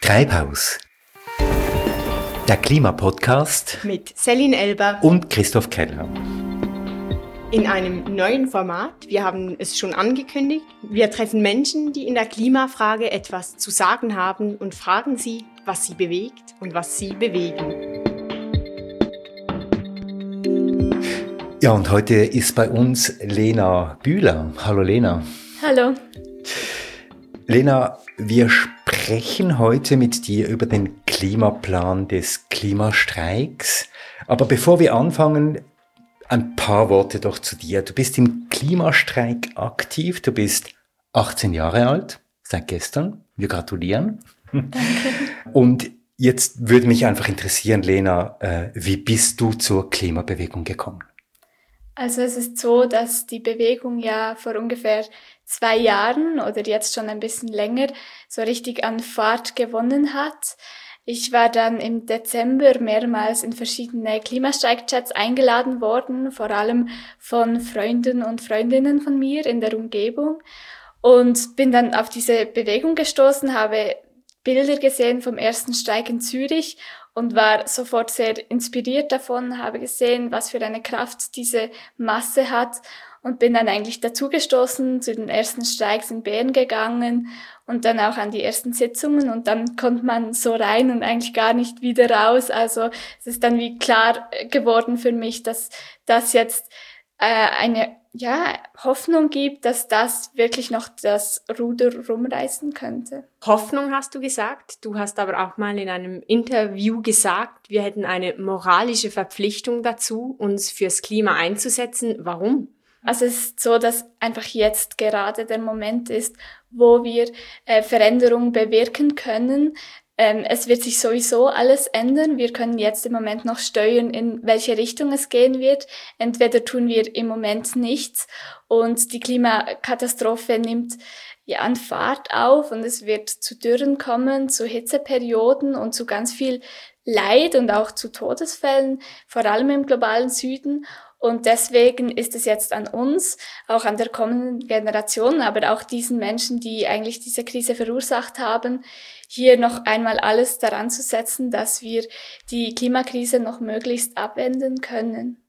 Treibhaus, der Klimapodcast mit Céline Elber und Christoph Keller. In einem neuen Format, wir haben es schon angekündigt, wir treffen Menschen, die in der Klimafrage etwas zu sagen haben und fragen sie, was sie bewegt und was sie bewegen. Ja, und heute ist bei uns Lena Bühler. Hallo Lena. Hallo. Lena, wir sprechen heute mit dir über den Klimaplan des Klimastreiks. Aber bevor wir anfangen, ein paar Worte doch zu dir. Du bist im Klimastreik aktiv, du bist 18 Jahre alt, seit gestern. Wir gratulieren. Danke. Und jetzt würde mich einfach interessieren, Lena, wie bist du zur Klimabewegung gekommen? Also es ist so, dass die Bewegung ja vor ungefähr 2 Jahren oder jetzt schon ein bisschen länger so richtig an Fahrt gewonnen hat. Ich war dann im Dezember mehrmals in verschiedene Klimastreik-Chats eingeladen worden, vor allem von Freunden und Freundinnen von mir in der Umgebung, und bin dann auf diese Bewegung gestoßen, habe Bilder gesehen vom ersten Streik in Zürich und war sofort sehr inspiriert davon, habe gesehen, was für eine Kraft diese Masse hat, und bin dann eigentlich dazugestoßen, zu den ersten Streiks in Bern gegangen und dann auch an die ersten Sitzungen, und dann kommt man so rein und eigentlich gar nicht wieder raus. Also es ist dann wie klar geworden für mich, dass das jetzt eine Hoffnung gibt, dass das wirklich noch das Ruder rumreißen könnte. Hoffnung hast du gesagt. Du hast aber auch mal in einem Interview gesagt, wir hätten eine moralische Verpflichtung dazu, uns fürs Klima einzusetzen. Warum? Also es ist so, dass einfach jetzt gerade der Moment ist, wo wir Veränderungen bewirken können. Es wird sich sowieso alles ändern. Wir können jetzt im Moment noch steuern, in welche Richtung es gehen wird. Entweder tun wir im Moment nichts und die Klimakatastrophe nimmt an Fahrt auf und es wird zu Dürren kommen, zu Hitzeperioden und zu ganz viel Leid und auch zu Todesfällen, vor allem im globalen Süden. Und deswegen ist es jetzt an uns, auch an der kommenden Generation, aber auch diesen Menschen, die eigentlich diese Krise verursacht haben, hier noch einmal alles daran zu setzen, dass wir die Klimakrise noch möglichst abwenden können.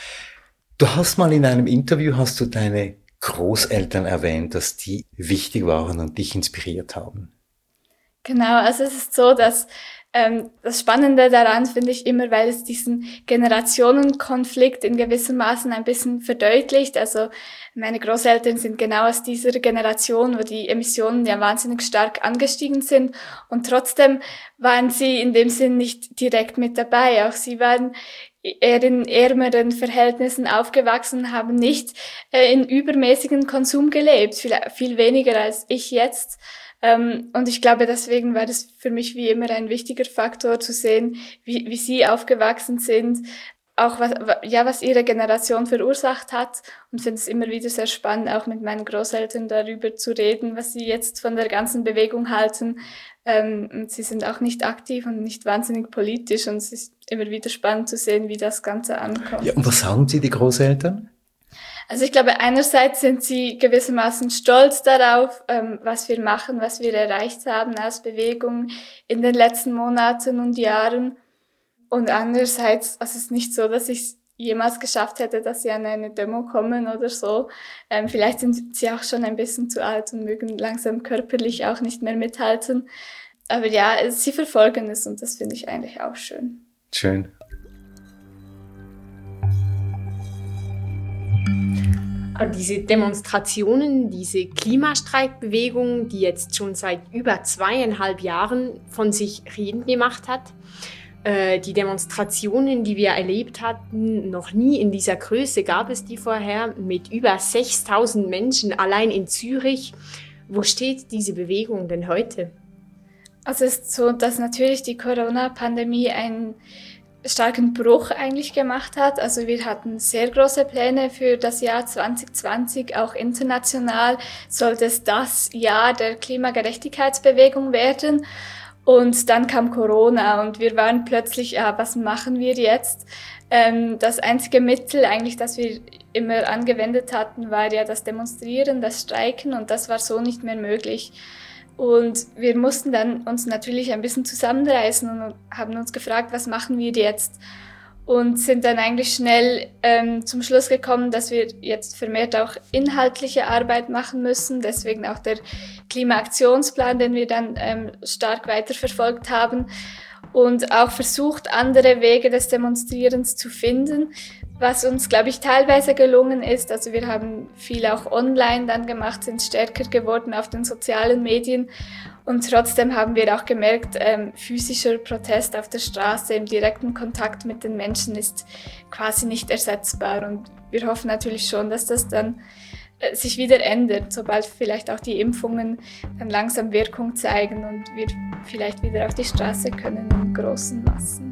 Du hast mal in einem Interview, hast du deine Großeltern erwähnt, dass die wichtig waren und dich inspiriert haben. Genau, also es ist so, dass das Spannende daran finde ich immer, weil es diesen Generationenkonflikt in gewissem Maßen ein bisschen verdeutlicht. Also meine Großeltern sind genau aus dieser Generation, wo die Emissionen ja wahnsinnig stark angestiegen sind, und trotzdem waren sie in dem Sinn nicht direkt mit dabei. Auch sie waren eher in ärmeren Verhältnissen aufgewachsen, haben nicht in übermäßigen Konsum gelebt, viel weniger als ich jetzt. Und ich glaube, deswegen war das für mich wie immer ein wichtiger Faktor zu sehen, wie sie aufgewachsen sind, auch was ihre Generation verursacht hat, und finde es immer wieder sehr spannend, auch mit meinen Großeltern darüber zu reden, was sie jetzt von der ganzen Bewegung halten. Und sie sind auch nicht aktiv und nicht wahnsinnig politisch, und es ist immer wieder spannend zu sehen, wie das Ganze ankommt. Ja, und was sagen Sie, die Großeltern? Also ich glaube, einerseits sind sie gewissermaßen stolz darauf, was wir machen, was wir erreicht haben als Bewegung in den letzten Monaten und Jahren. Und andererseits, also es ist nicht so, dass ich es jemals geschafft hätte, dass sie an eine Demo kommen oder so. Vielleicht sind sie auch schon ein bisschen zu alt und mögen langsam körperlich auch nicht mehr mithalten. Aber ja, sie verfolgen es, und das finde ich eigentlich auch schön. Schön. Aber diese Demonstrationen, diese Klimastreikbewegung, die jetzt schon seit über 2,5 Jahren von sich reden gemacht hat, die Demonstrationen, die wir erlebt hatten, noch nie in dieser Größe gab es die vorher, mit über 6.000 Menschen allein in Zürich. Wo steht diese Bewegung denn heute? Also es ist so, dass natürlich die Corona-Pandemie einen starken Bruch eigentlich gemacht hat. Also wir hatten sehr große Pläne für das Jahr 2020, auch international sollte es das Jahr der Klimagerechtigkeitsbewegung werden. Und dann kam Corona und wir waren plötzlich, was machen wir jetzt? Das einzige Mittel eigentlich, das wir immer angewendet hatten, war ja das Demonstrieren, das Streiken, und das war so nicht mehr möglich. Und wir mussten dann uns natürlich ein bisschen zusammenreißen und haben uns gefragt, was machen wir jetzt? Und sind dann eigentlich schnell zum Schluss gekommen, dass wir jetzt vermehrt auch inhaltliche Arbeit machen müssen. Deswegen auch der Klimaaktionsplan, den wir dann stark weiterverfolgt haben. Und auch versucht, andere Wege des Demonstrierens zu finden, was uns, glaube ich, teilweise gelungen ist. Also wir haben viel auch online dann gemacht, sind stärker geworden auf den sozialen Medien. Und trotzdem haben wir auch gemerkt, physischer Protest auf der Straße im direkten Kontakt mit den Menschen ist quasi nicht ersetzbar. Und wir hoffen natürlich schon, dass das dann sich wieder ändert, sobald vielleicht auch die Impfungen dann langsam Wirkung zeigen und wir vielleicht wieder auf die Straße können in großen Massen.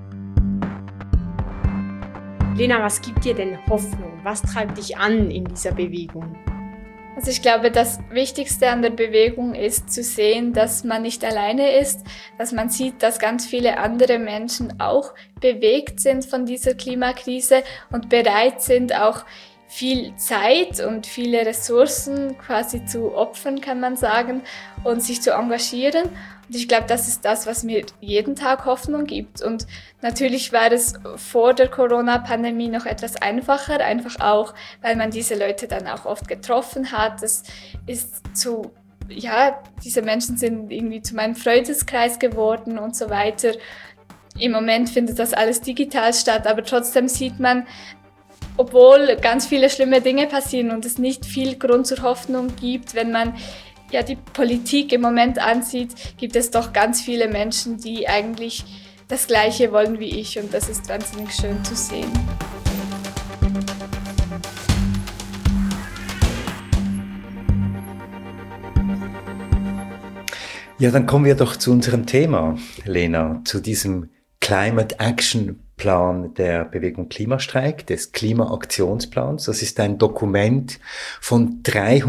Lena, was gibt dir denn Hoffnung? Was treibt dich an in dieser Bewegung? Also ich glaube, das Wichtigste an der Bewegung ist zu sehen, dass man nicht alleine ist, dass man sieht, dass ganz viele andere Menschen auch bewegt sind von dieser Klimakrise und bereit sind, auch viel Zeit und viele Ressourcen quasi zu opfern, kann man sagen, und sich zu engagieren. Und ich glaube, das ist das, was mir jeden Tag Hoffnung gibt. Und natürlich war es vor der Corona-Pandemie noch etwas einfacher, einfach auch, weil man diese Leute dann auch oft getroffen hat. Das ist so, ja, diese Menschen sind irgendwie zu meinem Freundeskreis geworden und so weiter. Im Moment findet das alles digital statt, aber trotzdem sieht man, obwohl ganz viele schlimme Dinge passieren und es nicht viel Grund zur Hoffnung gibt, wenn man ja die Politik im Moment ansieht, gibt es doch ganz viele Menschen, die eigentlich das Gleiche wollen wie ich und das ist wahnsinnig schön zu sehen. Ja, dann kommen wir doch zu unserem Thema, Lena, zu diesem Climate Action Plan der Bewegung Klimastreik, des Klimaaktionsplans. Das ist ein Dokument von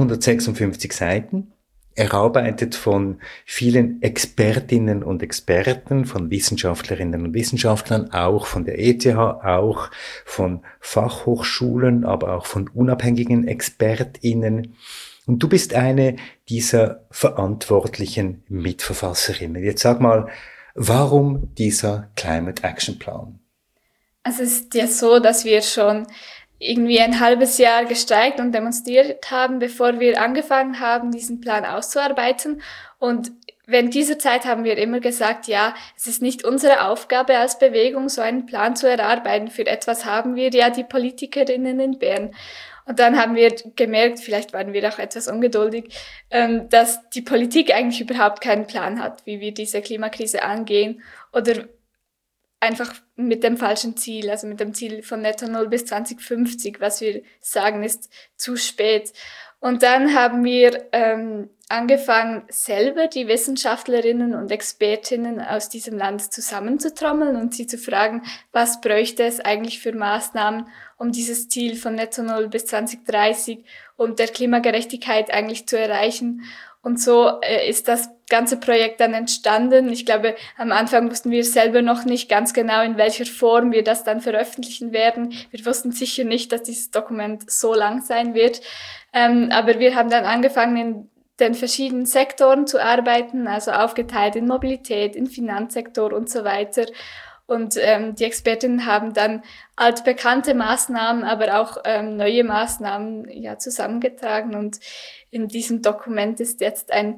356 Seiten, erarbeitet von vielen Expertinnen und Experten, von Wissenschaftlerinnen und Wissenschaftlern, auch von der ETH, auch von Fachhochschulen, aber auch von unabhängigen ExpertInnen. Und du bist eine dieser verantwortlichen Mitverfasserinnen. Jetzt sag mal, warum dieser Climate Action Plan? Also es ist ja so, dass wir schon irgendwie ein halbes Jahr gestreikt und demonstriert haben, bevor wir angefangen haben, diesen Plan auszuarbeiten. Und während dieser Zeit haben wir immer gesagt, ja, es ist nicht unsere Aufgabe als Bewegung, so einen Plan zu erarbeiten. Für etwas haben wir ja die Politikerinnen in Bern. Und dann haben wir gemerkt, vielleicht waren wir auch etwas ungeduldig, dass die Politik eigentlich überhaupt keinen Plan hat, wie wir diese Klimakrise angehen oder einfach mit dem falschen Ziel, also mit dem Ziel von Netto Null bis 2050, was wir sagen, ist zu spät. Und dann haben wir angefangen, selber die Wissenschaftlerinnen und Expertinnen aus diesem Land zusammenzutrommeln und sie zu fragen, was bräuchte es eigentlich für Maßnahmen, um dieses Ziel von Netto Null bis 2030 und der Klimagerechtigkeit eigentlich zu erreichen. Und so ist das ganze Projekt dann entstanden. Ich glaube, am Anfang wussten wir selber noch nicht ganz genau, in welcher Form wir das dann veröffentlichen werden. Wir wussten sicher nicht, dass dieses Dokument so lang sein wird. Aber wir haben dann angefangen, in den verschiedenen Sektoren zu arbeiten, also aufgeteilt in Mobilität, in Finanzsektor und so weiter. Und die Expertinnen haben dann altbekannte Maßnahmen, aber auch neue Maßnahmen ja zusammengetragen. Und in diesem Dokument ist jetzt ein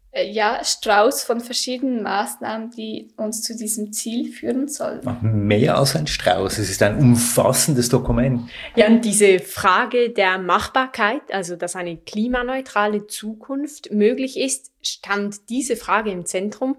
Strauß von verschiedenen Maßnahmen, die uns zu diesem Ziel führen sollen. Mehr als ein Strauß, es ist ein umfassendes Dokument. Ja, und diese Frage der Machbarkeit, also dass eine klimaneutrale Zukunft möglich ist, stand diese Frage im Zentrum?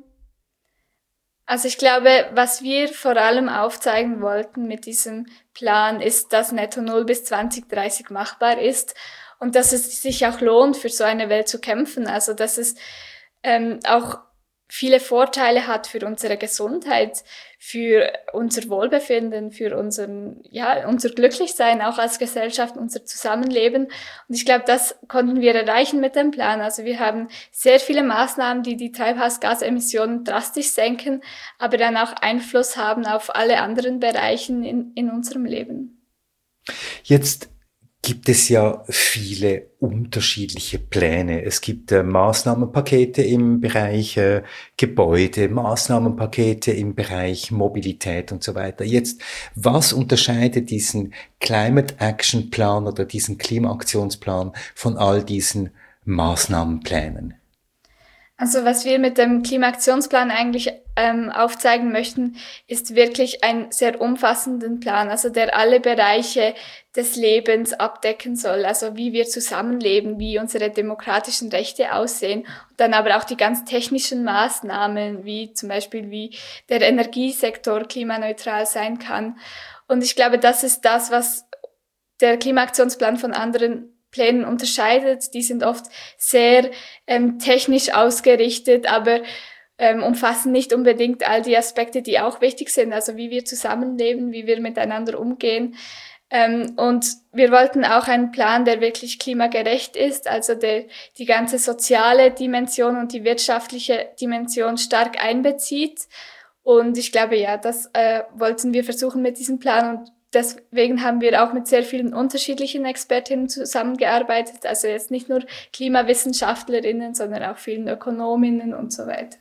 Also ich glaube, was wir vor allem aufzeigen wollten mit diesem Plan, ist, dass Netto Null bis 2030 machbar ist und dass es sich auch lohnt, für so eine Welt zu kämpfen. Also dass es auch viele Vorteile hat für unsere Gesundheit, für unser Wohlbefinden, für unser Glücklichsein auch als Gesellschaft, unser Zusammenleben. Und ich glaube, das konnten wir erreichen mit dem Plan. Also wir haben sehr viele Maßnahmen, die die Treibhausgasemissionen drastisch senken, aber dann auch Einfluss haben auf alle anderen Bereichen in unserem Leben. Jetzt gibt es ja viele unterschiedliche Pläne. Es gibt Maßnahmenpakete im Bereich Gebäude, Maßnahmenpakete im Bereich Mobilität und so weiter. Jetzt, was unterscheidet diesen Climate Action Plan oder diesen Klimaaktionsplan von all diesen Maßnahmenplänen? Also was wir mit dem Klimaaktionsplan eigentlich aufzeigen möchten, ist wirklich einen sehr umfassenden Plan, also der alle Bereiche des Lebens abdecken soll, also wie wir zusammenleben, wie unsere demokratischen Rechte aussehen, und dann aber auch die ganz technischen Maßnahmen, wie zum Beispiel wie der Energiesektor klimaneutral sein kann. Und ich glaube, das ist das, was der Klimaaktionsplan von anderen Plänen unterscheidet. Die sind oft sehr technisch ausgerichtet, aber umfassen nicht unbedingt all die Aspekte, die auch wichtig sind, also wie wir zusammenleben, wie wir miteinander umgehen. Und wir wollten auch einen Plan, der wirklich klimagerecht ist, also der die ganze soziale Dimension und die wirtschaftliche Dimension stark einbezieht. Und ich glaube, ja, das wollten wir versuchen mit diesem Plan, und deswegen haben wir auch mit sehr vielen unterschiedlichen Expertinnen zusammengearbeitet, also jetzt nicht nur KlimawissenschaftlerInnen, sondern auch vielen Ökonominnen und so weiter.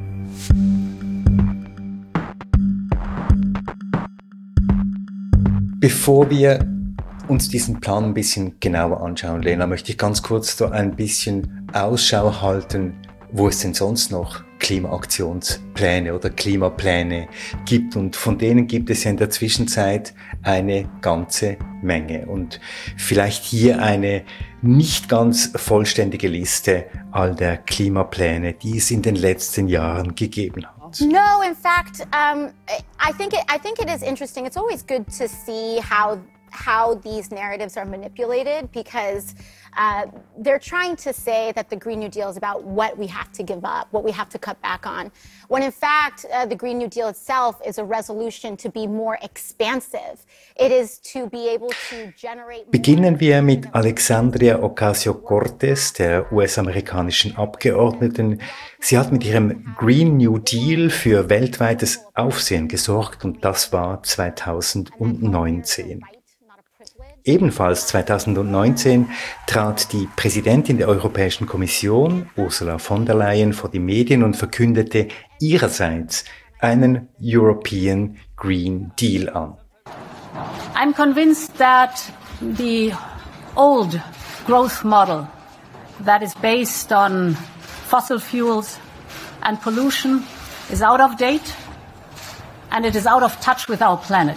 Bevor wir uns diesen Plan ein bisschen genauer anschauen, Lena, möchte ich ganz kurz so ein bisschen Ausschau halten, wo es denn sonst noch Klimaaktionspläne oder Klimapläne gibt. Und von denen gibt es ja in der Zwischenzeit eine ganze Menge. Und vielleicht hier eine nicht ganz vollständige Liste all der Klimapläne, die es in den letzten Jahren gegeben hat. No, in fact, I think it is interesting. It's always good to see how these narratives are manipulated, because they're trying to say that the Green New Deal is about what we have to give up, what we have to cut back on, when in fact the Green New Deal itself is a resolution to be more expansive. It is to be able to generate. Beginnen wir mit Alexandria Ocasio-Cortez, der US-amerikanischen Abgeordneten. Sie hat mit ihrem Green New Deal für weltweites Aufsehen gesorgt, und das war 2019. Ebenfalls 2019 trat die Präsidentin der Europäischen Kommission, Ursula von der Leyen, vor die Medien und verkündete ihrerseits einen European Green Deal an. I'm convinced that the old growth model that is based on fossil fuels and pollution is out of date, and it is out of touch with our planet.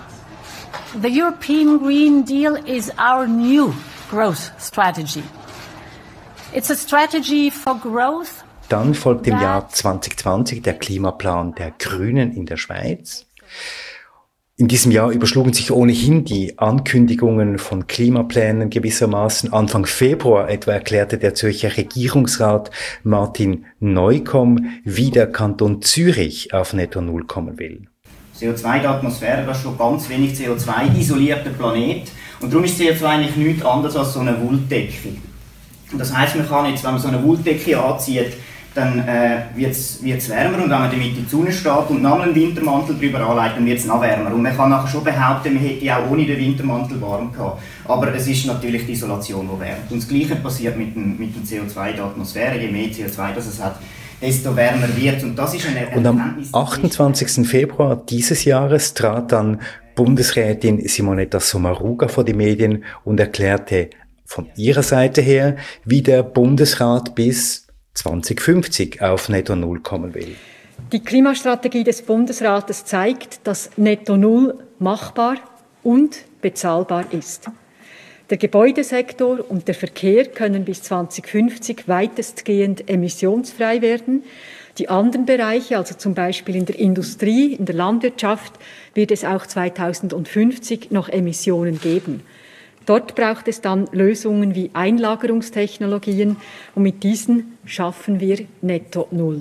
The European Green Deal is our new growth strategy. It's a strategy for growth. Dann folgt im Jahr 2020 der Klimaplan der Grünen in der Schweiz. In diesem Jahr überschlugen sich ohnehin die Ankündigungen von Klimaplänen gewissermaßen. Anfang Februar etwa erklärte der Zürcher Regierungsrat Martin Neukomm, wie der Kanton Zürich auf Netto Null kommen will. CO2 in der Atmosphäre, das ist schon ganz wenig CO2, isolierter Planet. Und darum ist CO2 eigentlich nichts anderes als so eine Wolldecke. Und das heisst, man kann jetzt, wenn man so eine Wolldecke anzieht, dann wird es wärmer, und wenn man damit in die Sonne steht und noch einen Wintermantel drüber anlegt, dann wird es noch wärmer. Und man kann nachher schon behaupten, man hätte auch ohne den Wintermantel warm gehabt. Aber es ist natürlich die Isolation, die wärmt. Und das Gleiche passiert mit dem CO2 in der Atmosphäre. Je mehr CO2 das es hat, desto wärmer wird. Und das ist eine Und am 28. Februar dieses Jahres trat dann Bundesrätin Simonetta Sommaruga vor die Medien und erklärte von ihrer Seite her, wie der Bundesrat bis 2050 auf Netto Null kommen will. Die Klimastrategie des Bundesrates zeigt, dass Netto Null machbar und bezahlbar ist. Der Gebäudesektor und der Verkehr können bis 2050 weitestgehend emissionsfrei werden. Die anderen Bereiche, also zum Beispiel in der Industrie, in der Landwirtschaft, wird es auch 2050 noch Emissionen geben. Dort braucht es dann Lösungen wie Einlagerungstechnologien, und mit diesen schaffen wir Netto Null.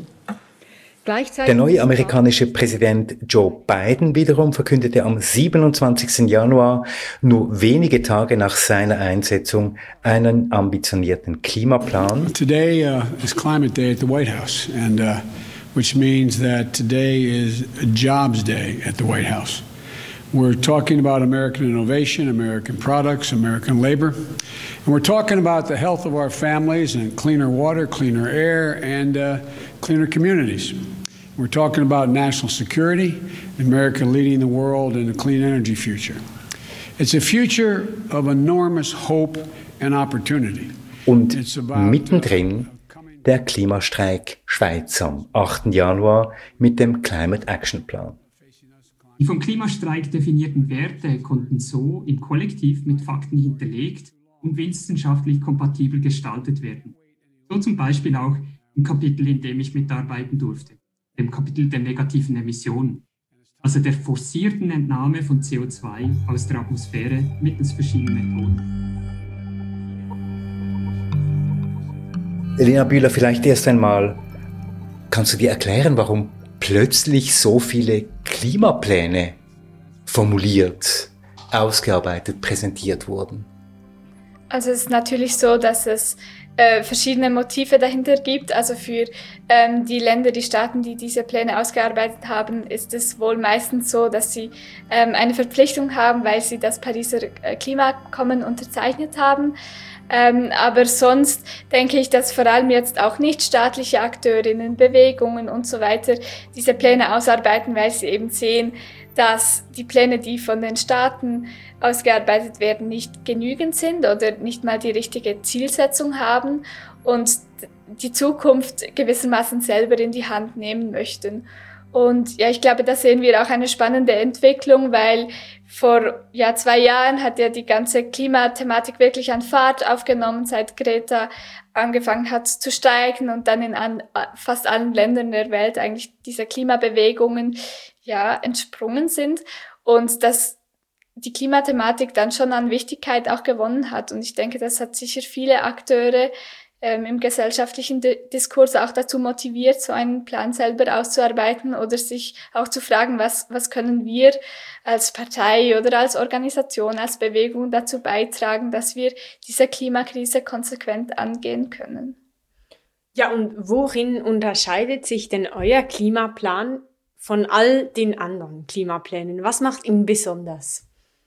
Der neue amerikanische Präsident Joe Biden wiederum verkündete am 27. Januar, nur wenige Tage nach seiner Einsetzung, einen ambitionierten Klimaplan. Today is Climate Day at the White House, and which means that today is a Jobs Day at the White House. We're talking about American innovation, American products, American labor. And we're talking about the health of our families and cleaner water, cleaner air, and cleaner communities. We're talking about national security, America leading the world in a clean energy future. It's a future of enormous hope and opportunity. Und mittendrin der Klimastreik Schweiz am 8. Januar mit dem Climate Action Plan. Die vom Klimastreik definierten Werte konnten so im Kollektiv mit Fakten hinterlegt und wissenschaftlich kompatibel gestaltet werden. So zum Beispiel auch im Kapitel, in dem ich mitarbeiten durfte, dem Kapitel der negativen Emissionen, also der forcierten Entnahme von CO2 aus der Atmosphäre mittels verschiedener Methoden. Elena Bühler, vielleicht erst einmal, kannst du dir erklären, warum plötzlich so viele Klimapläne formuliert, ausgearbeitet, präsentiert wurden? Also es ist natürlich so, dass es verschiedene Motive dahinter gibt. Also für die Länder, die Staaten, die diese Pläne ausgearbeitet haben, ist es wohl meistens so, dass sie eine Verpflichtung haben, weil sie das Pariser Klimaabkommen unterzeichnet haben. Aber sonst denke ich, dass vor allem jetzt auch nichtstaatliche Akteurinnen, Bewegungen und so weiter diese Pläne ausarbeiten, weil sie eben sehen, dass die Pläne, die von den Staaten ausgearbeitet werden, nicht genügend sind oder nicht mal die richtige Zielsetzung haben und die Zukunft gewissermaßen selber in die Hand nehmen möchten. Und ja, ich glaube, da sehen wir auch eine spannende Entwicklung, weil vor 2 Jahren hat ja die ganze Klimathematik wirklich an Fahrt aufgenommen, seit Greta angefangen hat zu steigen und dann in fast allen Ländern der Welt eigentlich diese Klimabewegungen entsprungen sind und dass die Klimathematik dann schon an Wichtigkeit auch gewonnen hat. Und ich denke, das hat sicher viele Akteure im gesellschaftlichen Diskurs auch dazu motiviert, so einen Plan selber auszuarbeiten oder sich auch zu fragen, was können wir als Partei oder als Organisation, als Bewegung dazu beitragen, dass wir diese Klimakrise konsequent angehen können. Ja, und worin unterscheidet sich denn euer Klimaplan von all den anderen Klimaplänen? Was macht ihn besonders?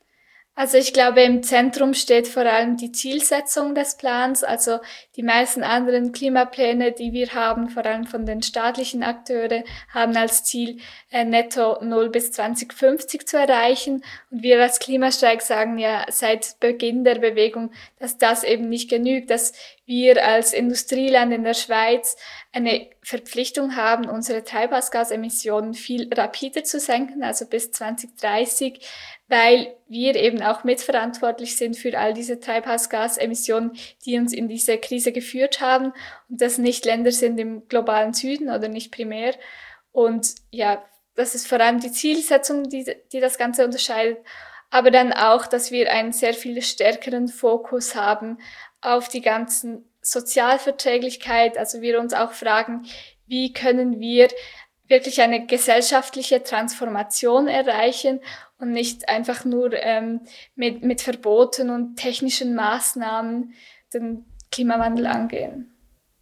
Also ich glaube, im Zentrum steht vor allem die Zielsetzung des Plans. Also die meisten anderen Klimapläne, die wir haben, vor allem von den staatlichen Akteuren, haben als Ziel, netto 0 bis 2050 zu erreichen. Und wir als Klimastreik sagen ja seit Beginn der Bewegung, dass das eben nicht genügt, dass wir als Industrieland in der Schweiz eine Verpflichtung haben, unsere Treibhausgasemissionen viel rapider zu senken, also bis 2030, weil wir eben auch mitverantwortlich sind für all diese Treibhausgasemissionen, die uns in diese Krise geführt haben und das nicht Länder sind im globalen Süden oder nicht primär. Und ja, das ist vor allem die Zielsetzung, die das Ganze unterscheidet, aber dann auch, dass wir einen sehr viel stärkeren Fokus haben auf die ganzen Sozialverträglichkeit, also wir uns auch fragen, wie können wir wirklich eine gesellschaftliche Transformation erreichen und nicht einfach nur mit Verboten und technischen Maßnahmen den Klimawandel angehen.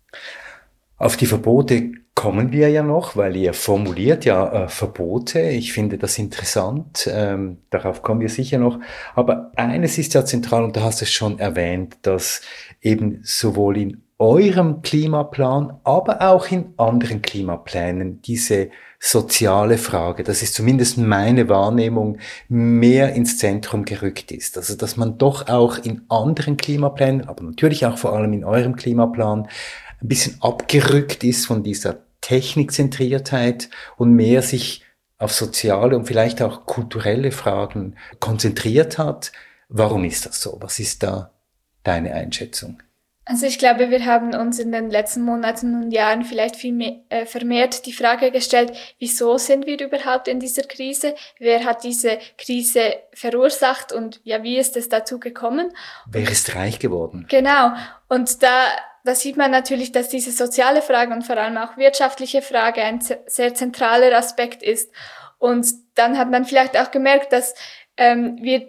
Auf die Verbote kommen wir ja noch, weil ihr formuliert ja Verbote. Ich finde das interessant. Darauf kommen wir sicher noch. Aber eines ist ja zentral, und du hast es schon erwähnt, dass eben sowohl in eurem Klimaplan, aber auch in anderen Klimaplänen diese soziale Frage, das ist zumindest meine Wahrnehmung, mehr ins Zentrum gerückt ist. Also, dass man doch auch in anderen Klimaplänen, aber natürlich auch vor allem in eurem Klimaplan, ein bisschen abgerückt ist von dieser Technikzentriertheit und mehr sich auf soziale und vielleicht auch kulturelle Fragen konzentriert hat. Warum ist das so? Was ist da deine Einschätzung? Also ich glaube, wir haben uns in den letzten Monaten und Jahren vielleicht viel mehr, vermehrt die Frage gestellt, wieso sind wir überhaupt in dieser Krise? Wer hat diese Krise verursacht und ja, wie ist es dazu gekommen? Wer ist reich geworden? Genau. Und da sieht man natürlich, dass diese soziale Frage und vor allem auch wirtschaftliche Frage ein sehr zentraler Aspekt ist. Und dann hat man vielleicht auch gemerkt, dass wir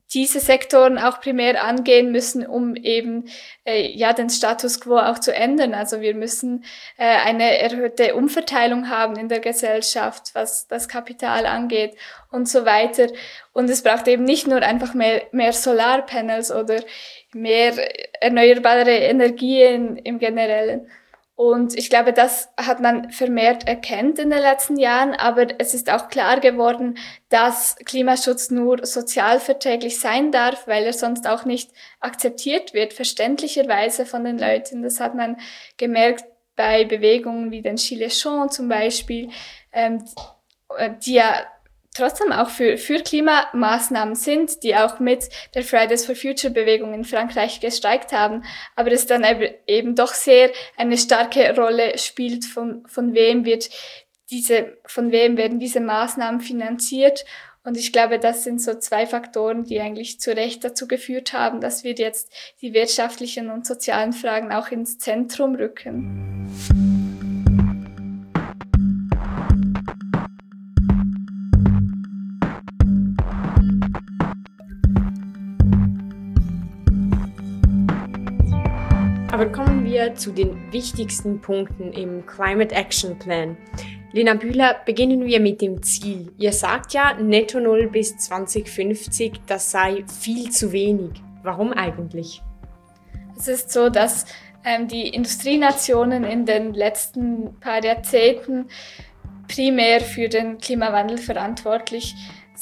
diese Sektoren auch primär angehen müssen, um eben den Status quo auch zu ändern. Also wir müssen eine erhöhte Umverteilung haben in der Gesellschaft, was das Kapital angeht und so weiter. Und es braucht eben nicht nur einfach mehr Solarpanels oder mehr erneuerbare Energien im Generellen. Und ich glaube, das hat man vermehrt erkannt in den letzten Jahren, aber es ist auch klar geworden, dass Klimaschutz nur sozialverträglich sein darf, weil er sonst auch nicht akzeptiert wird, verständlicherweise von den Leuten. Das hat man gemerkt bei Bewegungen wie den Gilets jaunes zum Beispiel, die ja trotzdem auch für Klimamaßnahmen sind, die auch mit der Fridays for Future Bewegung in Frankreich gestreikt haben, aber es dann eben doch sehr eine starke Rolle spielt, von wem werden diese Maßnahmen finanziert. Und ich glaube, das sind so 2 Faktoren, die eigentlich zu Recht dazu geführt haben, dass wir jetzt die wirtschaftlichen und sozialen Fragen auch ins Zentrum rücken. Aber kommen wir zu den wichtigsten Punkten im Climate Action Plan. Lena Bühler, beginnen wir mit dem Ziel. Ihr sagt ja, Netto Null bis 2050, das sei viel zu wenig. Warum eigentlich? Es ist so, dass die Industrienationen in den letzten paar Jahrzehnten primär für den Klimawandel verantwortlich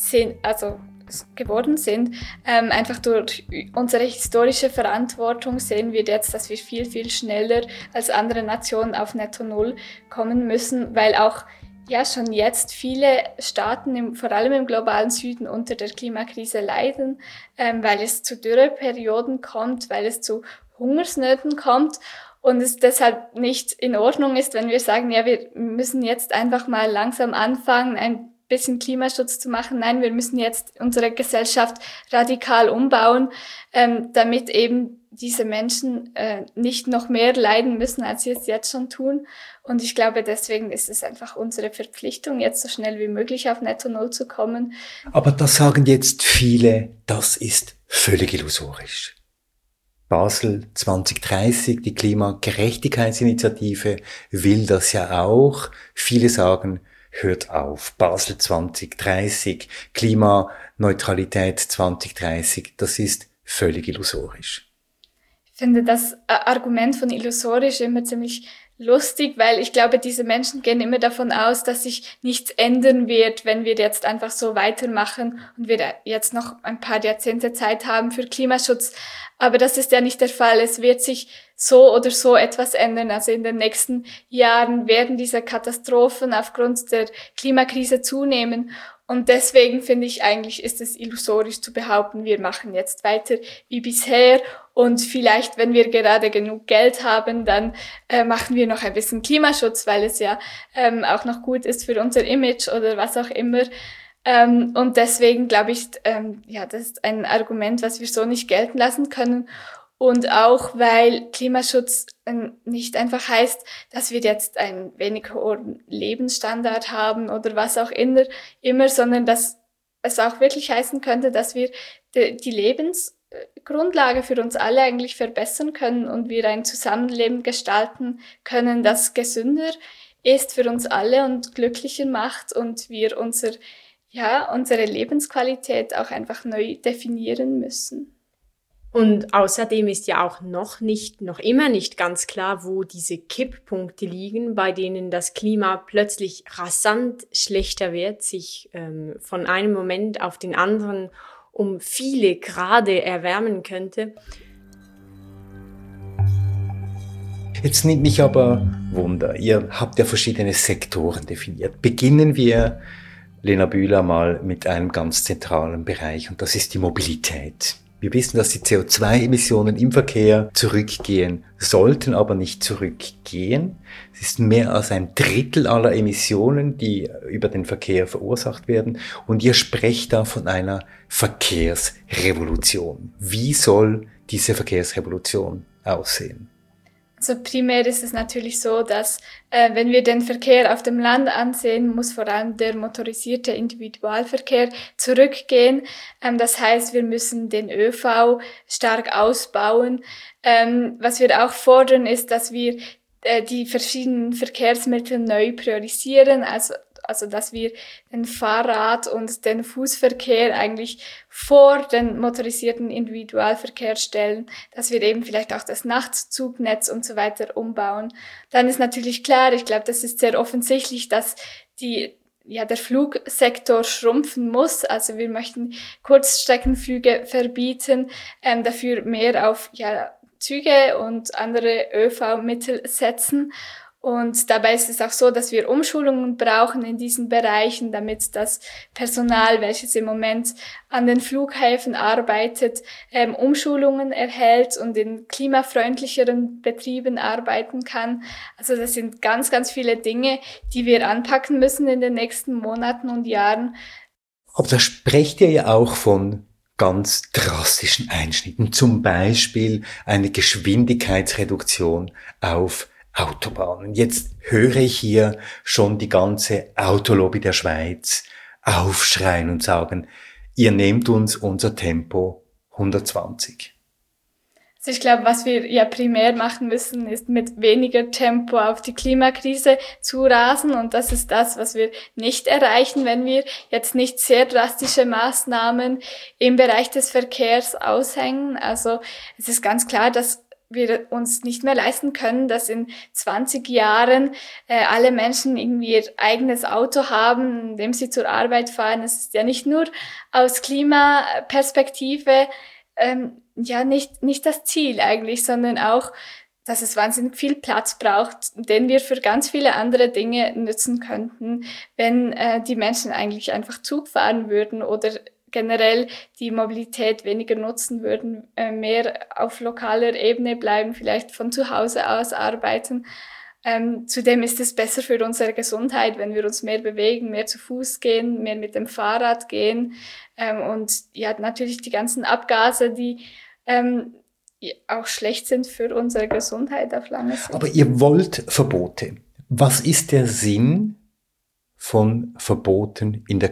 geworden sind. Einfach durch unsere historische Verantwortung sehen wir jetzt, dass wir viel, viel schneller als andere Nationen auf Netto Null kommen müssen, weil auch schon jetzt viele Staaten, vor allem im globalen Süden, unter der Klimakrise leiden, weil es zu Dürreperioden kommt, weil es zu Hungersnöten kommt und es deshalb nicht in Ordnung ist, wenn wir sagen, ja, wir müssen jetzt einfach mal langsam anfangen, ein bisschen Klimaschutz zu machen. Nein, wir müssen jetzt unsere Gesellschaft radikal umbauen, damit eben diese Menschen nicht noch mehr leiden müssen, als sie es jetzt schon tun. Und ich glaube, deswegen ist es einfach unsere Verpflichtung, jetzt so schnell wie möglich auf Netto Null zu kommen. Aber das sagen jetzt viele, das ist völlig illusorisch. Basel 2030, die Klimagerechtigkeitsinitiative, will das ja auch. Viele sagen, hört auf. Basel 2030, Klimaneutralität 2030, das ist völlig illusorisch. Ich finde das Argument von illusorisch immer ziemlich lustig, weil ich glaube, diese Menschen gehen immer davon aus, dass sich nichts ändern wird, wenn wir jetzt einfach so weitermachen und wir jetzt noch ein paar Jahrzehnte Zeit haben für Klimaschutz. Aber das ist ja nicht der Fall. Es wird sich so oder so etwas ändern. Also in den nächsten Jahren werden diese Katastrophen aufgrund der Klimakrise zunehmen. Und deswegen finde ich eigentlich, ist es illusorisch zu behaupten, wir machen jetzt weiter wie bisher und vielleicht, wenn wir gerade genug Geld haben, dann machen wir noch ein bisschen Klimaschutz, weil es ja auch noch gut ist für unser Image oder was auch immer. Und deswegen glaube ich, das ist ein Argument, was wir so nicht gelten lassen können. Und auch, weil Klimaschutz nicht einfach heißt, dass wir jetzt einen wenig hohen Lebensstandard haben oder was auch immer, sondern dass es auch wirklich heißen könnte, dass wir die Lebensgrundlage für uns alle eigentlich verbessern können und wir ein Zusammenleben gestalten können, das gesünder ist für uns alle und glücklicher macht und wir unsere Lebensqualität auch einfach neu definieren müssen. Und außerdem ist ja auch noch immer nicht ganz klar, wo diese Kipppunkte liegen, bei denen das Klima plötzlich rasant schlechter wird, sich von einem Moment auf den anderen um viele Grade erwärmen könnte. Jetzt nimmt mich aber Wunder, ihr habt ja verschiedene Sektoren definiert. Beginnen wir, Lena Bühler, mal mit einem ganz zentralen Bereich und das ist die Mobilität. Wir wissen, dass die CO2-Emissionen im Verkehr zurückgehen sollten, aber nicht zurückgehen. Es ist mehr als 1/3 aller Emissionen, die über den Verkehr verursacht werden. Und ihr sprecht da von einer Verkehrsrevolution. Wie soll diese Verkehrsrevolution aussehen? Also primär ist es natürlich so, dass wenn wir den Verkehr auf dem Land ansehen, muss vor allem der motorisierte Individualverkehr zurückgehen. Das heißt, wir müssen den ÖV stark ausbauen. Was wir auch fordern, ist, dass wir die verschiedenen Verkehrsmittel neu priorisieren, also dass wir den Fahrrad- und den Fußverkehr eigentlich vor den motorisierten Individualverkehr stellen, dass wir eben vielleicht auch das Nachtzugnetz und so weiter umbauen. Dann ist natürlich klar, ich glaube, das ist sehr offensichtlich, dass der Flugsektor schrumpfen muss. Also wir möchten Kurzstreckenflüge verbieten, dafür mehr auf Züge und andere ÖV-Mittel setzen. Und dabei ist es auch so, dass wir Umschulungen brauchen in diesen Bereichen, damit das Personal, welches im Moment an den Flughäfen arbeitet, Umschulungen erhält und in klimafreundlicheren Betrieben arbeiten kann. Also das sind ganz, ganz viele Dinge, die wir anpacken müssen in den nächsten Monaten und Jahren. Aber da sprecht ihr ja auch von ganz drastischen Einschnitten, zum Beispiel eine Geschwindigkeitsreduktion auf Autobahnen. Jetzt höre ich hier schon die ganze Autolobby der Schweiz aufschreien und sagen, ihr nehmt uns unser Tempo 120. Also ich glaube, was wir ja primär machen müssen, ist mit weniger Tempo auf die Klimakrise zu rasen. Und das ist das, was wir nicht erreichen, wenn wir jetzt nicht sehr drastische Maßnahmen im Bereich des Verkehrs aushängen. Also es ist ganz klar, dass wir uns nicht mehr leisten können, dass in 20 Jahren alle Menschen irgendwie ihr eigenes Auto haben, in dem sie zur Arbeit fahren. Es ist ja nicht nur aus Klimaperspektive nicht das Ziel eigentlich, sondern auch, dass es wahnsinnig viel Platz braucht, den wir für ganz viele andere Dinge nutzen könnten, wenn die Menschen eigentlich einfach Zug fahren würden oder generell die Mobilität weniger nutzen würden, mehr auf lokaler Ebene bleiben, vielleicht von zu Hause aus arbeiten. Zudem ist es besser für unsere Gesundheit, wenn wir uns mehr bewegen, mehr zu Fuß gehen, mehr mit dem Fahrrad gehen. Und ja, natürlich die ganzen Abgase, die auch schlecht sind für unsere Gesundheit auf lange Sicht. Aber ihr wollt Verbote. Was ist der Sinn von Verboten in der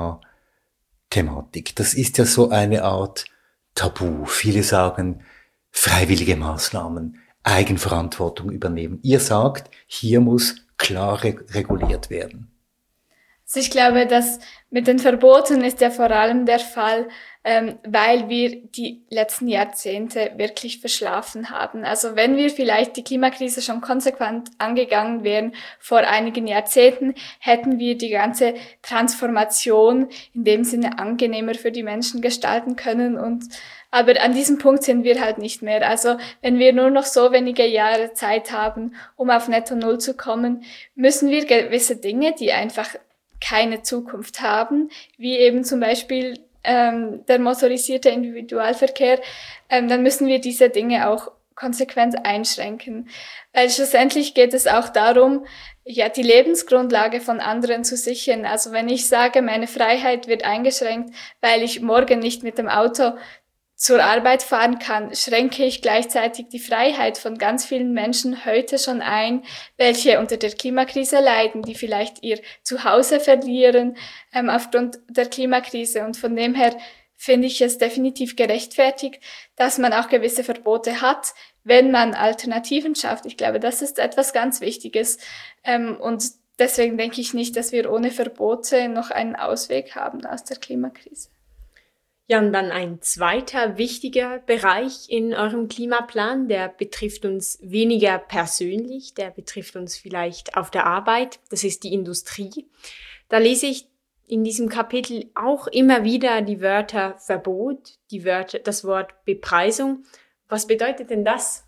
Klimathematik? Das ist ja so eine Art Tabu. Viele sagen, freiwillige Maßnahmen, Eigenverantwortung übernehmen. Ihr sagt, hier muss klar reguliert werden. Also ich glaube, dass mit den Verboten ist ja vor allem der Fall, weil wir die letzten Jahrzehnte wirklich verschlafen haben. Also wenn wir vielleicht die Klimakrise schon konsequent angegangen wären vor einigen Jahrzehnten, hätten wir die ganze Transformation in dem Sinne angenehmer für die Menschen gestalten können. Aber an diesem Punkt sind wir halt nicht mehr. Also wenn wir nur noch so wenige Jahre Zeit haben, um auf Netto Null zu kommen, müssen wir gewisse Dinge, die einfach keine Zukunft haben, wie eben zum Beispiel der motorisierte Individualverkehr, dann müssen wir diese Dinge auch konsequent einschränken. Weil schlussendlich geht es auch darum, ja, die Lebensgrundlage von anderen zu sichern. Also wenn ich sage, meine Freiheit wird eingeschränkt, weil ich morgen nicht mit dem Auto zur Arbeit fahren kann, schränke ich gleichzeitig die Freiheit von ganz vielen Menschen heute schon ein, welche unter der Klimakrise leiden, die vielleicht ihr Zuhause verlieren aufgrund der Klimakrise. Und von dem her finde ich es definitiv gerechtfertigt, dass man auch gewisse Verbote hat, wenn man Alternativen schafft. Ich glaube, das ist etwas ganz Wichtiges. Und deswegen denke ich nicht, dass wir ohne Verbote noch einen Ausweg haben aus der Klimakrise. Ja, und dann ein zweiter wichtiger Bereich in eurem Klimaplan, der betrifft uns weniger persönlich, der betrifft uns vielleicht auf der Arbeit, das ist die Industrie. Da lese ich in diesem Kapitel auch immer wieder die Wörter Verbot, das Wort Bepreisung. Was bedeutet denn das?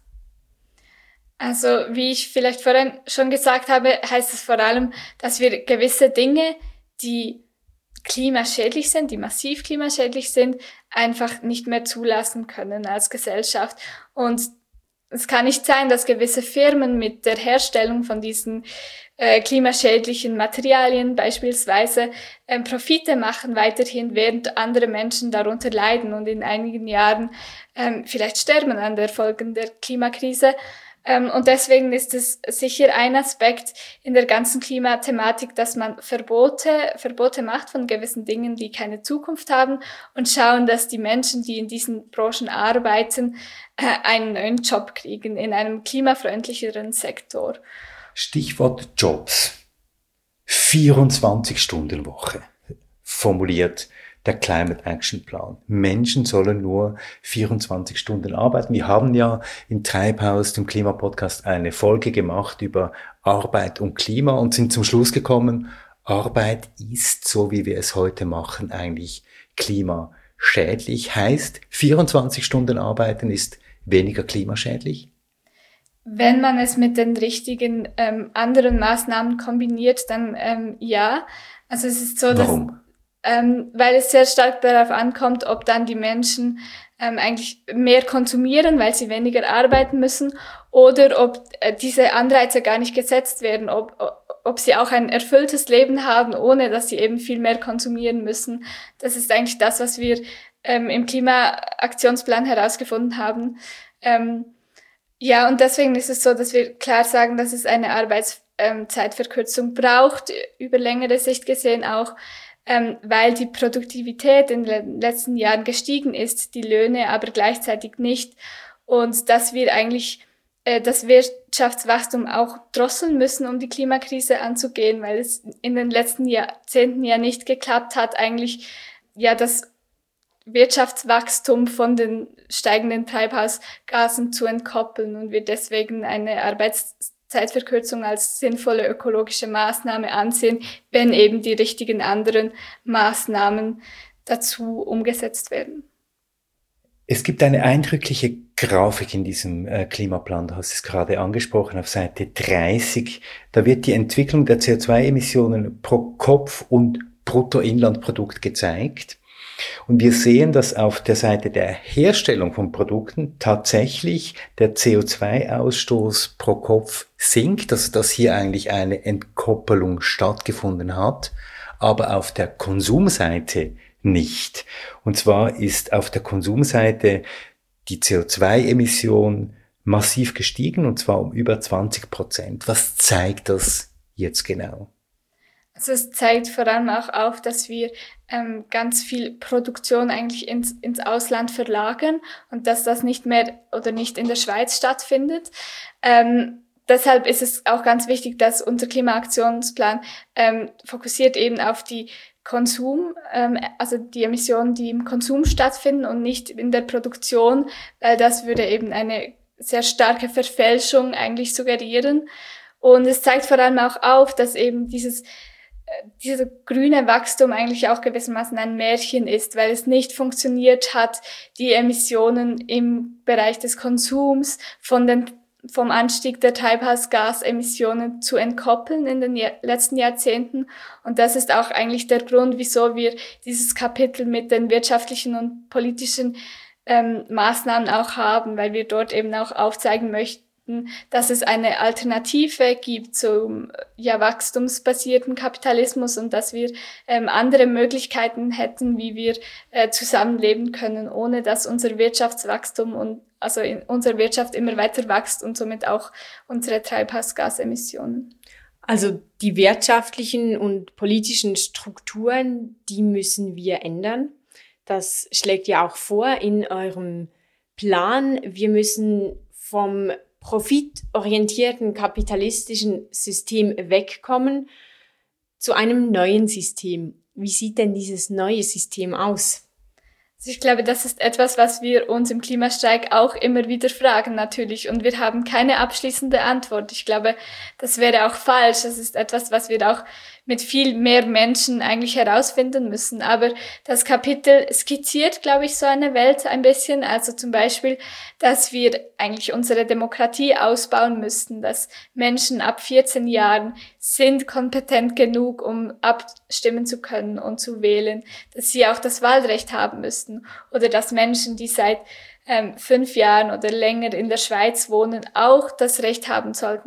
Also, wie ich vielleicht vorhin schon gesagt habe, heißt es vor allem, dass wir gewisse Dinge, die klimaschädlich sind, die massiv klimaschädlich sind, einfach nicht mehr zulassen können als Gesellschaft. Und es kann nicht sein, dass gewisse Firmen mit der Herstellung von diesen klimaschädlichen Materialien beispielsweise Profite machen weiterhin, während andere Menschen darunter leiden und in einigen Jahren vielleicht sterben an der Folgen der Klimakrise. Und deswegen ist es sicher ein Aspekt in der ganzen Klimathematik, dass man Verbote macht von gewissen Dingen, die keine Zukunft haben und schauen, dass die Menschen, die in diesen Branchen arbeiten, einen neuen Job kriegen in einem klimafreundlicheren Sektor. Stichwort Jobs. 24-Stunden-Woche formuliert der Climate Action Plan. Menschen sollen nur 24 Stunden arbeiten. Wir haben ja in Treibhaus, dem Klimapodcast, eine Folge gemacht über Arbeit und Klima und sind zum Schluss gekommen, Arbeit ist, so wie wir es heute machen, eigentlich klimaschädlich. Heißt, 24 Stunden arbeiten ist weniger klimaschädlich? Wenn man es mit den richtigen anderen Maßnahmen kombiniert, dann ja. Also es ist so, Warum? Weil es sehr stark darauf ankommt, ob dann die Menschen eigentlich mehr konsumieren, weil sie weniger arbeiten müssen, oder ob diese Anreize gar nicht gesetzt werden, ob sie auch ein erfülltes Leben haben, ohne dass sie eben viel mehr konsumieren müssen. Das ist eigentlich das, was wir im Klimaaktionsplan herausgefunden haben. Ja, und deswegen ist es so, dass wir klar sagen, dass es eine Arbeitszeitverkürzung braucht, über längere Sicht gesehen auch, weil die Produktivität in den letzten Jahren gestiegen ist, die Löhne aber gleichzeitig nicht, und dass wir eigentlich das Wirtschaftswachstum auch drosseln müssen, um die Klimakrise anzugehen, weil es in den letzten Jahrzehnten ja nicht geklappt hat, eigentlich ja das Wirtschaftswachstum von den steigenden Treibhausgasen zu entkoppeln und wir deswegen eine Arbeitszeitverkürzung als sinnvolle ökologische Maßnahme ansehen, wenn eben die richtigen anderen Maßnahmen dazu umgesetzt werden. Es gibt eine eindrückliche Grafik in diesem Klimaplan, du hast es gerade angesprochen, auf Seite 30. Da wird die Entwicklung der CO2-Emissionen pro Kopf und Bruttoinlandprodukt gezeigt. Und wir sehen, dass auf der Seite der Herstellung von Produkten tatsächlich der CO2-Ausstoß pro Kopf sinkt, also dass hier eigentlich eine Entkoppelung stattgefunden hat, aber auf der Konsumseite nicht. Und zwar ist auf der Konsumseite die CO2-Emission massiv gestiegen, und zwar um über 20%. Was zeigt das jetzt genau? Also es zeigt vor allem auch auf, dass wir ganz viel Produktion eigentlich ins Ausland verlagern und dass das nicht mehr oder nicht in der Schweiz stattfindet. Deshalb ist es auch ganz wichtig, dass unser Klimaaktionsplan fokussiert eben auf die also die Emissionen, die im Konsum stattfinden und nicht in der Produktion, weil das würde eben eine sehr starke Verfälschung eigentlich suggerieren. Und es zeigt vor allem auch auf, dass eben dieses grüne Wachstum eigentlich auch gewissermaßen ein Märchen ist, weil es nicht funktioniert hat, die Emissionen im Bereich des Konsums vom Anstieg der Treibhausgasemissionen zu entkoppeln in den letzten Jahrzehnten. Und das ist auch eigentlich der Grund, wieso wir dieses Kapitel mit den wirtschaftlichen und politischen Maßnahmen auch haben, weil wir dort eben auch aufzeigen möchten, dass es eine Alternative gibt zum wachstumsbasierten Kapitalismus und dass wir andere Möglichkeiten hätten, wie wir zusammenleben können, ohne dass unser Wirtschaftswachstum und also in unserer Wirtschaft immer weiter wächst und somit auch unsere Treibhausgasemissionen. Also die wirtschaftlichen und politischen Strukturen, die müssen wir ändern. Das schlägt ja auch vor in eurem Plan. Wir müssen vom profitorientierten kapitalistischen System wegkommen zu einem neuen System. Wie sieht denn dieses neue System aus? Also ich glaube, das ist etwas, was wir uns im Klimastreik auch immer wieder fragen natürlich und wir haben keine abschließende Antwort. Ich glaube, das wäre auch falsch. Das ist etwas, was wir auch mit viel mehr Menschen eigentlich herausfinden müssen. Aber das Kapitel skizziert, glaube ich, so eine Welt ein bisschen. Also zum Beispiel, dass wir eigentlich unsere Demokratie ausbauen müssten, dass Menschen ab 14 Jahren sind kompetent genug, um abstimmen zu können und zu wählen, dass sie auch das Wahlrecht haben müssten oder dass Menschen, die seit 5 Jahren oder länger in der Schweiz wohnen, auch das Recht haben sollten,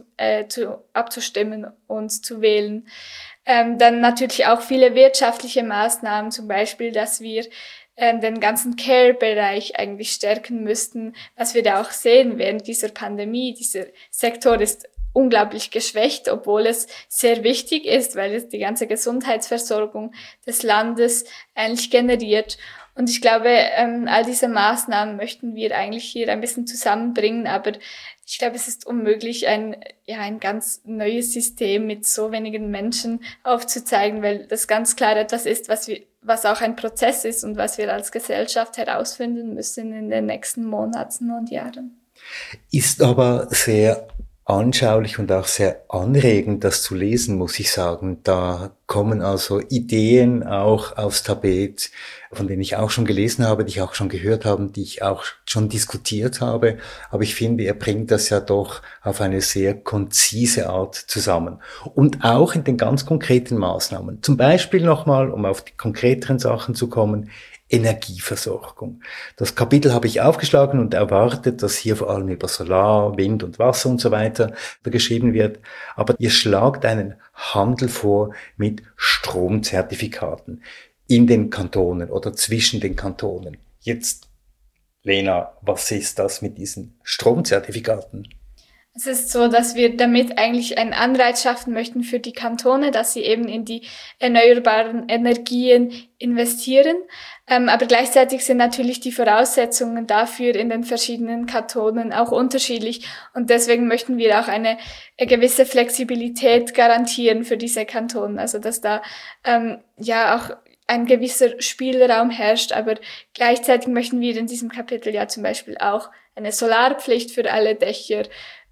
abzustimmen und zu wählen. Dann natürlich auch viele wirtschaftliche Maßnahmen, zum Beispiel, dass wir den ganzen Care-Bereich eigentlich stärken müssten, was wir da auch sehen während dieser Pandemie. Dieser Sektor ist unglaublich geschwächt, obwohl es sehr wichtig ist, weil es die ganze Gesundheitsversorgung des Landes eigentlich generiert. Und ich glaube, all diese Maßnahmen möchten wir eigentlich hier ein bisschen zusammenbringen, aber ich glaube, es ist unmöglich, ein ganz neues System mit so wenigen Menschen aufzuzeigen, weil das ganz klar etwas ist, was auch ein Prozess ist und was wir als Gesellschaft herausfinden müssen in den nächsten Monaten und Jahren. Ist aber sehr anschaulich und auch sehr anregend, das zu lesen, muss ich sagen. Da kommen also Ideen auch aufs Tapet, von denen ich auch schon gelesen habe, die ich auch schon gehört habe, die ich auch schon diskutiert habe. Aber ich finde, er bringt das ja doch auf eine sehr konzise Art zusammen. Und auch in den ganz konkreten Maßnahmen. Zum Beispiel nochmal, um auf die konkreteren Sachen zu kommen, Energieversorgung. Das Kapitel habe ich aufgeschlagen und erwartet, dass hier vor allem über Solar, Wind und Wasser und so weiter geschrieben wird. Aber ihr schlagt einen Handel vor mit Stromzertifikaten in den Kantonen oder zwischen den Kantonen. Jetzt, Lena, was ist das mit diesen Stromzertifikaten? Es ist so, dass wir damit eigentlich einen Anreiz schaffen möchten für die Kantone, dass sie eben in die erneuerbaren Energien investieren. Aber gleichzeitig sind natürlich die Voraussetzungen dafür in den verschiedenen Kantonen auch unterschiedlich. Und deswegen möchten wir auch eine gewisse Flexibilität garantieren für diese Kantone. Also dass da auch ein gewisser Spielraum herrscht. Aber gleichzeitig möchten wir in diesem Kapitel ja zum Beispiel auch eine Solarpflicht für alle Dächer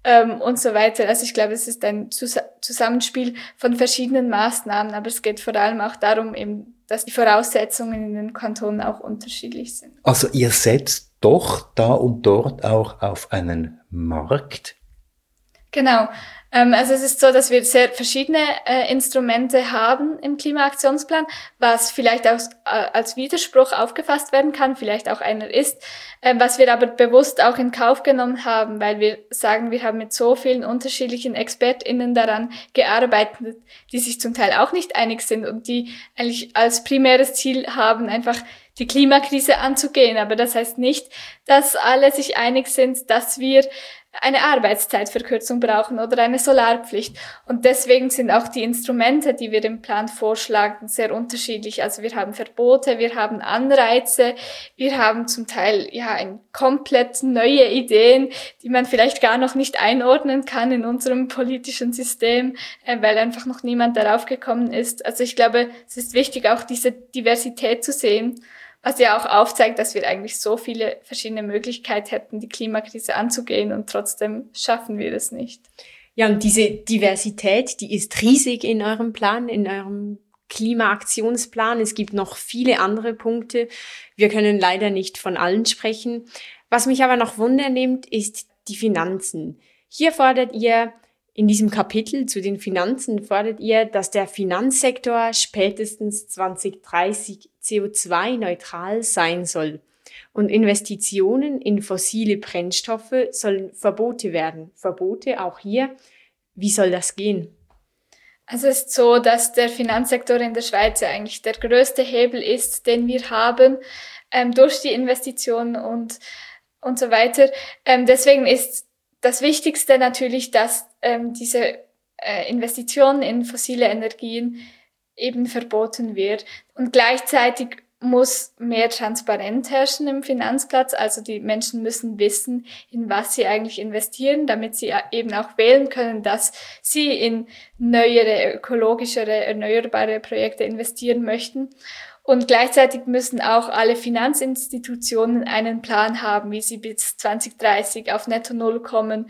und so weiter. Also ich glaube, es ist ein Zusammenspiel von verschiedenen Maßnahmen, aber es geht vor allem auch darum, eben, dass die Voraussetzungen in den Kantonen auch unterschiedlich sind. Also ihr setzt doch da und dort auch auf einen Markt? Genau. Also es ist so, dass wir sehr verschiedene Instrumente haben im Klimaaktionsplan, was vielleicht auch als Widerspruch aufgefasst werden kann, vielleicht auch einer ist, was wir aber bewusst auch in Kauf genommen haben, weil wir sagen, wir haben mit so vielen unterschiedlichen ExpertInnen daran gearbeitet, die sich zum Teil auch nicht einig sind und die eigentlich als primäres Ziel haben, einfach die Klimakrise anzugehen. Aber das heißt nicht, dass alle sich einig sind, dass wir eine Arbeitszeitverkürzung brauchen oder eine Solarpflicht. Und deswegen sind auch die Instrumente, die wir im Plan vorschlagen, sehr unterschiedlich. Also wir haben Verbote, wir haben Anreize, wir haben zum Teil komplett neue Ideen, die man vielleicht gar noch nicht einordnen kann in unserem politischen System, weil einfach noch niemand darauf gekommen ist. Also ich glaube, es ist wichtig, auch diese Diversität zu sehen, was ja auch aufzeigt, dass wir eigentlich so viele verschiedene Möglichkeiten hätten, die Klimakrise anzugehen und trotzdem schaffen wir es nicht. Ja, und diese Diversität, die ist riesig in eurem Plan, in eurem Klimaaktionsplan. Es gibt noch viele andere Punkte. Wir können leider nicht von allen sprechen. Was mich aber noch wundernimmt, ist die Finanzen. Hier fordert ihr in diesem Kapitel zu den Finanzen fordert ihr, dass der Finanzsektor spätestens 2030 CO2-neutral sein soll. Und Investitionen in fossile Brennstoffe sollen Verbote werden. Verbote auch hier. Wie soll das gehen? Also es ist so, dass der Finanzsektor in der Schweiz ja eigentlich der größte Hebel ist, den wir haben, durch die Investitionen und so weiter. Deswegen ist das Wichtigste natürlich, dass diese Investitionen in fossile Energien eben verboten wird. Und gleichzeitig muss mehr Transparenz herrschen im Finanzplatz. Also die Menschen müssen wissen, in was sie eigentlich investieren, damit sie eben auch wählen können, dass sie in neuere, ökologischere, erneuerbare Projekte investieren möchten. Und gleichzeitig müssen auch alle Finanzinstitutionen einen Plan haben, wie sie bis 2030 auf Netto Null kommen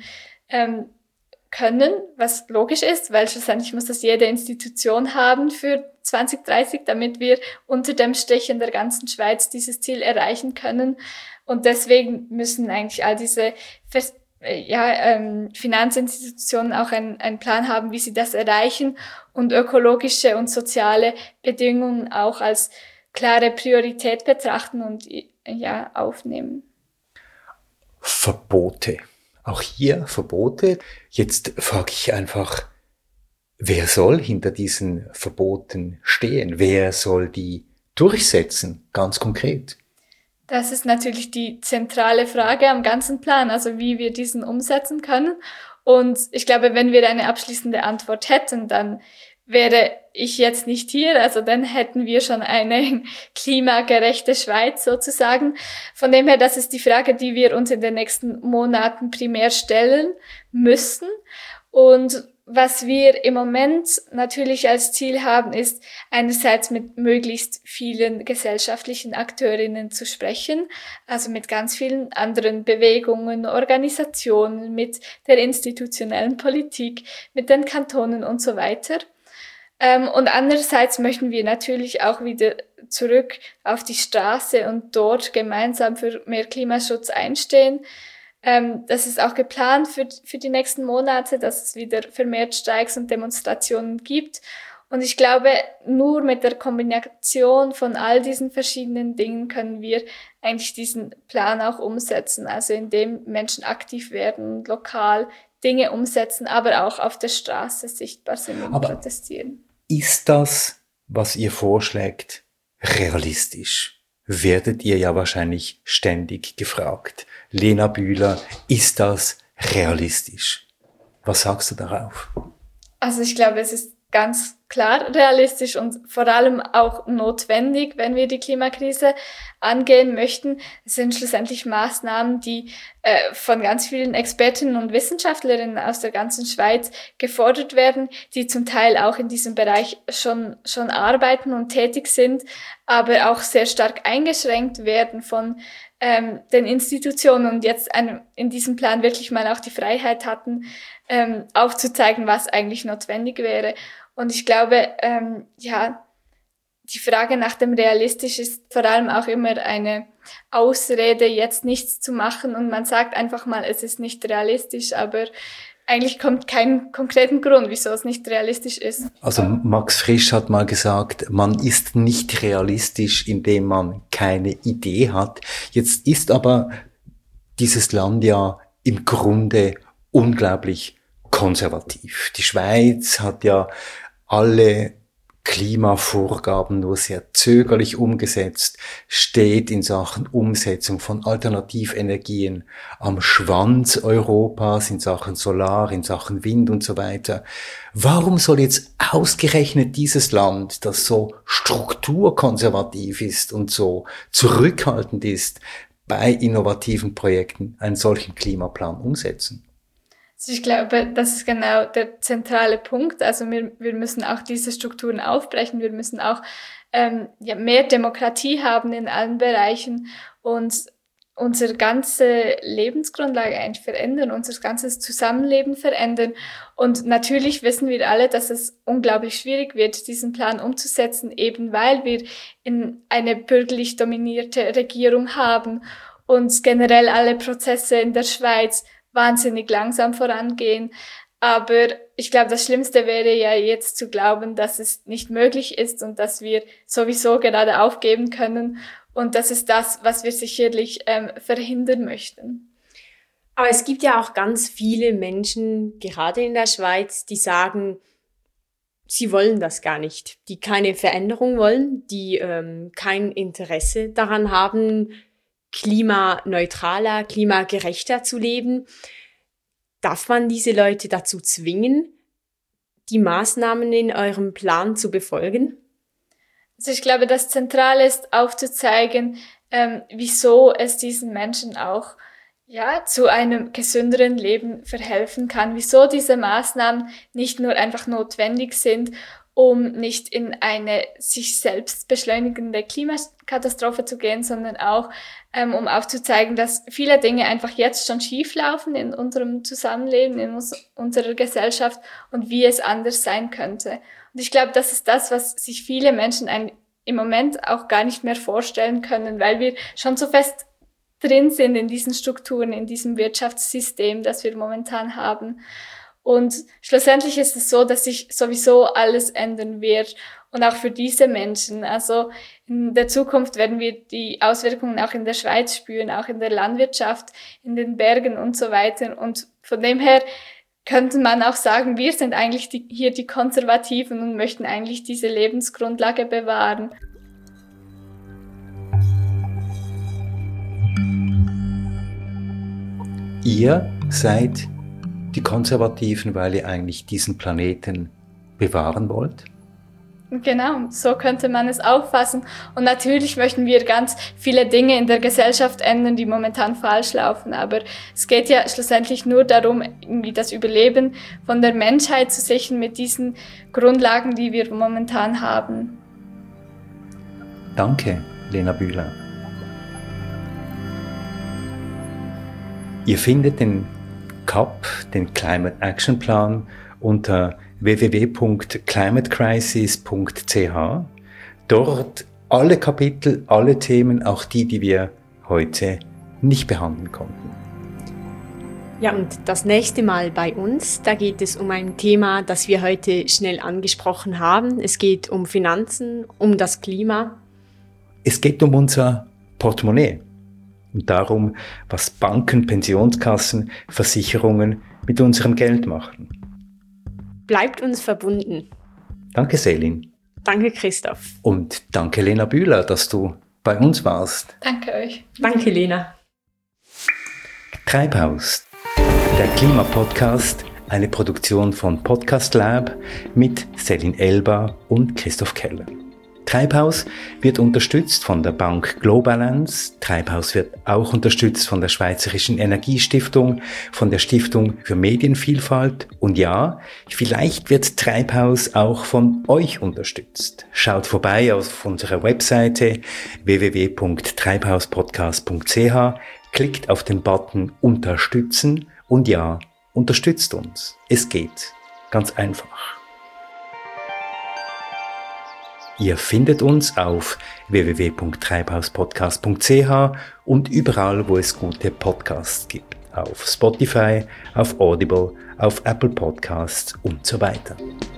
können, was logisch ist, weil schlussendlich muss das jede Institution haben für 2030, damit wir unter dem Strich in der ganzen Schweiz dieses Ziel erreichen können. Und deswegen müssen eigentlich all diese Finanzinstitutionen auch einen Plan haben, wie sie das erreichen und ökologische und soziale Bedingungen auch als klare Priorität betrachten und aufnehmen. Verbote. Auch hier Verbote. Jetzt frage ich einfach, wer soll hinter diesen Verboten stehen? Wer soll die durchsetzen, ganz konkret? Das ist natürlich die zentrale Frage am ganzen Plan, also wie wir diesen umsetzen können. Und ich glaube, wenn wir eine abschließende Antwort hätten, dann wäre ich jetzt nicht hier, also dann hätten wir schon eine klimagerechte Schweiz sozusagen. Von dem her, das ist die Frage, die wir uns in den nächsten Monaten primär stellen müssen. Und was wir im Moment natürlich als Ziel haben, ist einerseits mit möglichst vielen gesellschaftlichen Akteurinnen zu sprechen, also mit ganz vielen anderen Bewegungen, Organisationen, mit der institutionellen Politik, mit den Kantonen und so weiter. Und andererseits möchten wir natürlich auch wieder zurück auf die Straße und dort gemeinsam für mehr Klimaschutz einstehen. Das ist auch geplant für die nächsten Monate, dass es wieder vermehrt Streiks und Demonstrationen gibt. Und ich glaube, nur mit der Kombination von all diesen verschiedenen Dingen können wir eigentlich diesen Plan auch umsetzen. Also indem Menschen aktiv werden, lokal Dinge umsetzen, aber auch auf der Straße sichtbar sind und protestieren. Ist das, was ihr vorschlägt, realistisch? Werdet ihr ja wahrscheinlich ständig gefragt. Lena Bühler, ist das realistisch? Was sagst du darauf? Also ich glaube, es ist ganz klar realistisch und vor allem auch notwendig, wenn wir die Klimakrise angehen möchten. Es sind schlussendlich Maßnahmen, die von ganz vielen Expertinnen und Wissenschaftlerinnen aus der ganzen Schweiz gefordert werden, die zum Teil auch in diesem Bereich schon arbeiten und tätig sind, aber auch sehr stark eingeschränkt werden von den Institutionen und jetzt in diesem Plan wirklich mal auch die Freiheit hatten, aufzuzeigen, was eigentlich notwendig wäre. Und ich glaube, die Frage nach dem Realistisch ist vor allem auch immer eine Ausrede, jetzt nichts zu machen und man sagt einfach mal, es ist nicht realistisch, aber eigentlich kommt kein konkreten Grund, wieso es nicht realistisch ist. Also Max Frisch hat mal gesagt, man ist nicht realistisch, indem man keine Idee hat. Jetzt ist aber dieses Land ja im Grunde unglaublich konservativ. Die Schweiz hat ja alle Klimavorgaben nur sehr zögerlich umgesetzt, steht in Sachen Umsetzung von Alternativenergien am Schwanz Europas in Sachen Solar, in Sachen Wind und so weiter. Warum soll jetzt ausgerechnet dieses Land, das so strukturkonservativ ist und so zurückhaltend ist, bei innovativen Projekten einen solchen Klimaplan umsetzen? Also ich glaube, das ist genau der zentrale Punkt. Also wir müssen auch diese Strukturen aufbrechen. Wir müssen auch mehr Demokratie haben in allen Bereichen und unsere ganze Lebensgrundlage eigentlich verändern, unser ganzes Zusammenleben verändern. Und natürlich wissen wir alle, dass es unglaublich schwierig wird, diesen Plan umzusetzen, eben weil wir eine bürgerlich dominierte Regierung haben und generell alle Prozesse in der Schweiz wahnsinnig langsam vorangehen. Aber ich glaube, das Schlimmste wäre ja jetzt zu glauben, dass es nicht möglich ist und dass wir sowieso gerade aufgeben können. Und das ist das, was wir sicherlich verhindern möchten. Aber es gibt ja auch ganz viele Menschen, gerade in der Schweiz, die sagen, sie wollen das gar nicht, die keine Veränderung wollen, die kein Interesse daran haben, klimaneutraler, klimagerechter zu leben. Darf man diese Leute dazu zwingen, die Maßnahmen in eurem Plan zu befolgen? Also ich glaube, das Zentrale ist aufzuzeigen, wieso es diesen Menschen auch zu einem gesünderen Leben verhelfen kann, wieso diese Maßnahmen nicht nur einfach notwendig sind, um nicht in eine sich selbst beschleunigende Klimakatastrophe zu gehen, sondern auch, um aufzuzeigen, dass viele Dinge einfach jetzt schon schief laufen in unserem Zusammenleben, in unserer Gesellschaft und wie es anders sein könnte. Und ich glaube, das ist das, was sich viele Menschen im Moment auch gar nicht mehr vorstellen können, weil wir schon so fest drin sind in diesen Strukturen, in diesem Wirtschaftssystem, das wir momentan haben. Und schlussendlich ist es so, dass sich sowieso alles ändern wird und auch für diese Menschen. Also in der Zukunft werden wir die Auswirkungen auch in der Schweiz spüren, auch in der Landwirtschaft, in den Bergen und so weiter. Und von dem her könnte man auch sagen, wir sind eigentlich hier die Konservativen und möchten eigentlich diese Lebensgrundlage bewahren. ihr seid die Konservativen, weil ihr eigentlich diesen Planeten bewahren wollt? Genau, so könnte man es auffassen. Und natürlich möchten wir ganz viele Dinge in der Gesellschaft ändern, die momentan falsch laufen. Aber es geht ja schlussendlich nur darum, irgendwie das Überleben von der Menschheit zu sichern mit diesen Grundlagen, die wir momentan haben. Danke, Lena Bühler. Ihr findet den CAP, den Climate Action Plan, unter www.climatecrisis.ch. Dort alle Kapitel, alle Themen, auch die wir heute nicht behandeln konnten. Ja, und das nächste Mal bei uns, da geht es um ein Thema, das wir heute schnell angesprochen haben. Es geht um Finanzen, um das Klima. Es geht um unser Portemonnaie und darum, was Banken, Pensionskassen, Versicherungen mit unserem Geld machen. Bleibt uns verbunden. Danke, Selin. Danke, Christoph. Und danke, Lena Bühler, dass du bei uns warst. Danke euch. Danke, Lena. Treibhaus, der Klimapodcast, eine Produktion von Podcast Lab mit Selin Elba und Christoph Keller. Treibhaus wird unterstützt von der Bank Globalance. Treibhaus wird auch unterstützt von der Schweizerischen Energiestiftung, von der Stiftung für Medienvielfalt. Und ja, vielleicht wird Treibhaus auch von euch unterstützt. Schaut vorbei auf unserer Webseite www.treibhauspodcast.ch, klickt auf den Button Unterstützen und ja, unterstützt uns. Es geht ganz einfach. Ihr findet uns auf www.treibhauspodcast.ch und überall, wo es gute Podcasts gibt. Auf Spotify, auf Audible, auf Apple Podcasts und so weiter.